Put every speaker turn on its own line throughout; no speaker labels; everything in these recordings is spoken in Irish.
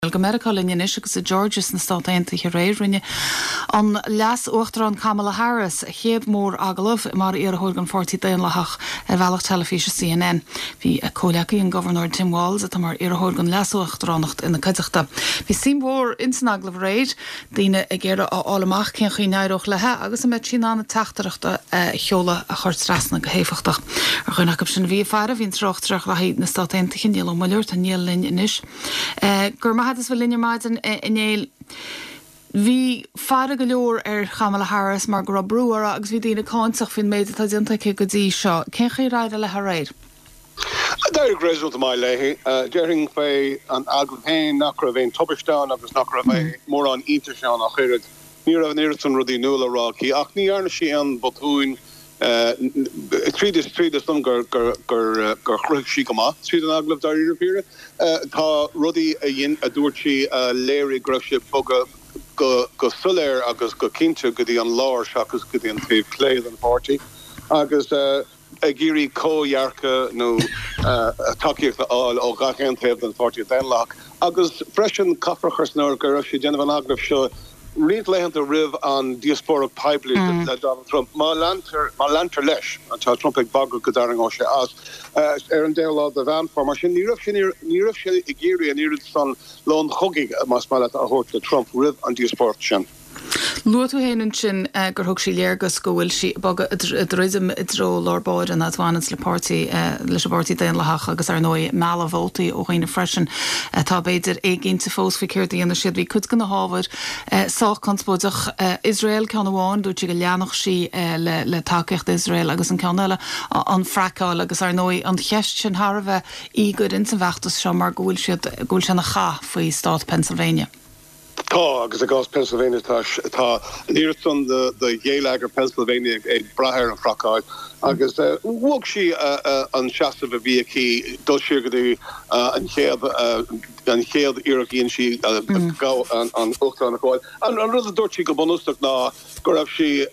America linne is agus a Georges na Státainte réirrinne an leas uachtar an Kamala Harris chéad mór agalh mar ar thugan 40 lethach bhealach telefíse CNN. Bhí a cóleacaí an Governor Tim Walz a mar ar thugan leas uachtaránnacht ina caiiteachta. Bhí símhór insnaglah réid daoine a ggéire álamach cén chuí neireach lethe agus a met sin anna teachtarachta cheola a chuir strasna go héfachtach. Ar chuin ac sin bhí fear a bhín trochtreach lehéad na Státainte níl ó maiúirt a níl linn inis. Gur is linne maiden in éil hí fara go leor Kamala Harris mar go brúar agus bhí dtína cáintach fin méid a dinta go dtí seo. Cén chi ráid le réid?
Dair gréisiúil mai léhi, dearing fé an agam féin nach ra bhéin tobbeistán agus nach ra bhéh mór an íntaseán a chuirid ní a níirtan rudí nula ráí ach ní arna sí an botúin trídas dom gur chruig sí go má tríd an aglah dar Européire tá rudí a dhéon a dúirtí léirí groise boga go suléir agus go cinnte go dtí an láir seachas go dtí an taobh cléad an páirtí agus a géirí cóhearcha nó takeíocht áil ó gachéan taobh an páirtí denlach agus freisin caffrachas nóir go raibh sé déanamh an aglah seo Read lehant a riv an diasporic pipeline that Donald Trump ma lanter leis an Trump ag bag godaring o se as an dé lá de van for mar sin ní i géri an irid san lon chogig mas mal a hort le Trump riv an diasporic sin.
Luú héann sin gur thug sí léargus go bhfuil si bag drism idró lábáid an adhanas lepáirtí leis bhirtí daon lethach agus ar nói meala bhótaí ó chuoine freisin tá beidir éiginnta fós ficirtaí ana siad bhí chud go na hábhar sách conspóideach Israel ceann amháin dúirt go leanach sí le takeíocht Israel agus an ceanile an freicáil agus ar nói an cheist sin Harbheith í go in san bheachtas seo mar gúil sin na cha faoi Stát Pennsylvania.
Tá agus a gás Pennsylvania tá níirtan de Yale Pennsylvania ag brathir an fracáid agus bhg si an seaamh a bhí aquí dul siir go dtí an chéad iarachíonn si gá an uchtán aáil. An rud a dúirt si go bunústeach ná go raibh si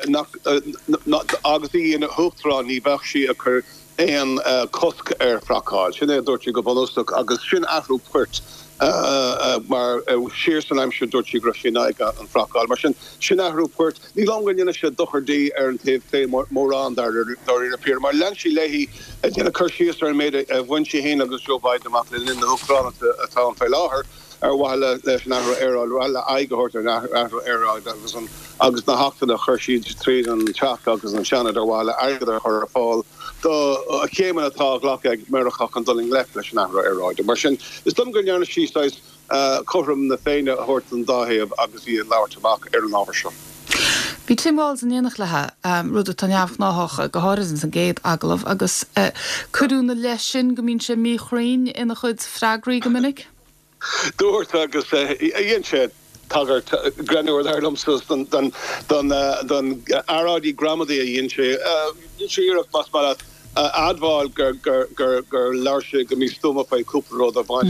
agus í ina thuchtrán ní bheith si a chur éon cosc ar fracáil. Sin é dúirt si go bunústeach agus sin ahrú puirt. Maar Sheerson I'm sure Dorchi Grafinaga and Frakal Martian Shinahu Port, the longer Yanisha Doherty and Tay Moran there appear. My Lanchi Lehi at Yana Kershister made a when she hang of the show by the Matlin in the Hukran at town Failaher. While Nahra era, I got her Nahra era that was on August Nahakta, the Hershey trade and Chak August and Shannon, while I got her fall. Though I came in a talk like Merachak and Dulling left Nahra era. The Martian is done good yarn she says, Coram the Fana Horton Dahe of Augusty and Lower Tobacco Aaron Overshaw.
Bhí Tim Walz an dhéanach lethe rud a taneamh náthach go háiris an géad aglah agus cuiú na leis sin go mín sé mí chraoin ina chud freagraí go minic?
Dúirt agus dhéon sé tagar granúir airlamsas don aráidí gramadí a dhéon sé iirecht mas mar adháil gur leirse go mí stúma fé cúparód a bhain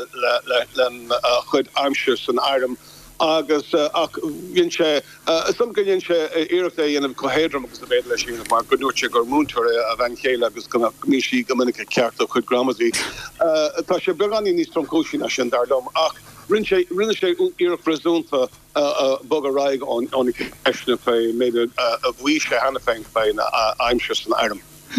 le chud aimsir san airm agus dhéon sé some go dhéon sé iirecht é dhéanamh cohéadram agus a bhéad leis sin mar go dúirt sé gur múntar a bhain chéile agus go mísí go minic ceart a chud gramadí. Tá sé beganí níos tromcóisií sin dardom ach rinne sé iirecht presúnta bog a raig an eisna fé méidir a bhí sé hena féin féin aimsir san airm.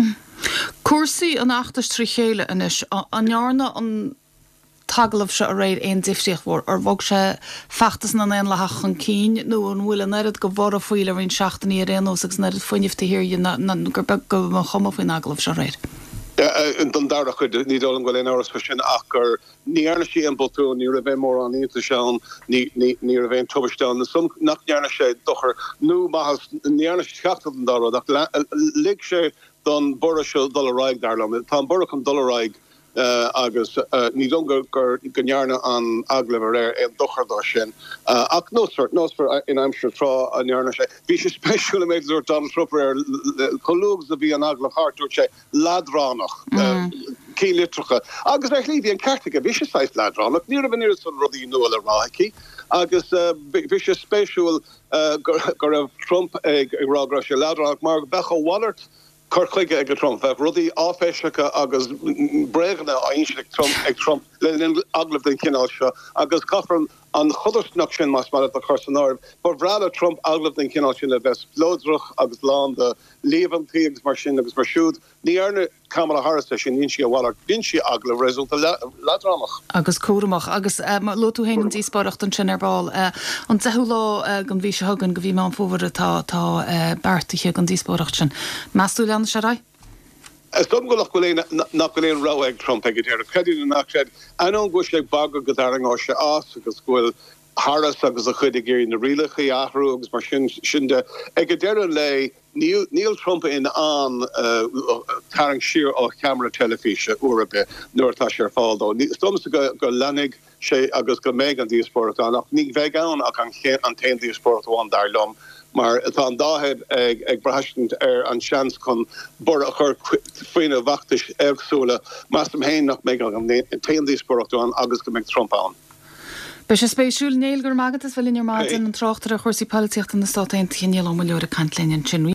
Cuasaí an achtas trí chéile inis anhearna an taglah se a réid éon difriocht mór ar bhog sé feachtas na éon lethach an cín nó an bhfuil nerid go bhar a foiil a bhíon seachtaí a réanós agus nerid foiinehta hir gur be go chuma faoin aglah se réid.
Don darach chud ní dólam goil áras sin ach gur níarna sí an boltú ní ra bheith mór an íta seán ní ra bhéon tubaistán na sum nach nearna sé dochar nó mahas níarna seachta an darad ach lig sé don bora se dul raig darlam tá bora chun dul raig agus ní gur gnearna an aglah ar an dochardá sin ach nósfer in aimsir trá an nearna sé bhí sé speisiúla méid úr Donald Trump ar choúgus a bhí an aglah hartúir sé ladránach cí litricha agus lí an cartica bhí sé seis ladránach ní a bhíir san rudí nua a ráici agus bhí sé spéisiúil gur raibh Trump ag rágra sé ladránach mar becha Wallart Corchuige ag Trump rudí áféisicha agus breganna a Trump ag Trump le aglah den cinál seo agus caafran an chudarsnach sin mas mar a chosanir, but bhrada Trump aglah den cinál sin le bheits flódruch agus lá de léhantaí agus mar sin agus mar siúd, ní arne Kamala Harris sin nín si bhhaach din si aglah résulta ledramach.
Agus cuaramach agus lotu héann díspáireacht an sin arbáil an deú lá gan bhí se hagan go bhí má fóhar tá beartaithe gan díspáireacht sin. Measú leanna se ra?
Stom go nach goléon ra ag Trump ag ar creú nach sé an go le bag go daring á se as agus gohfuil Harris agus a chuide géirí na rilecha ahrú agus mar sinnde ag go dean le Neil Trump in an tarring siir ó camera telefíe Urupe nuairtá sé fáildó. Stom go lenig sé agus go méid an díosport annach ní bheith an ach an tain díosport bháin dar lom. Maar het aan dahead ag brahastent an chans kon bor a chur foine wachtig ergsole, maar sem heen nog me an teen die sport aan agus go meg Trump aan.
Be se spéisiúil néilgur mágat is bfuil in ar máid an trochttar a chuirsí políocht an na Stáit Aontaithe níl am leor a cantlinn sin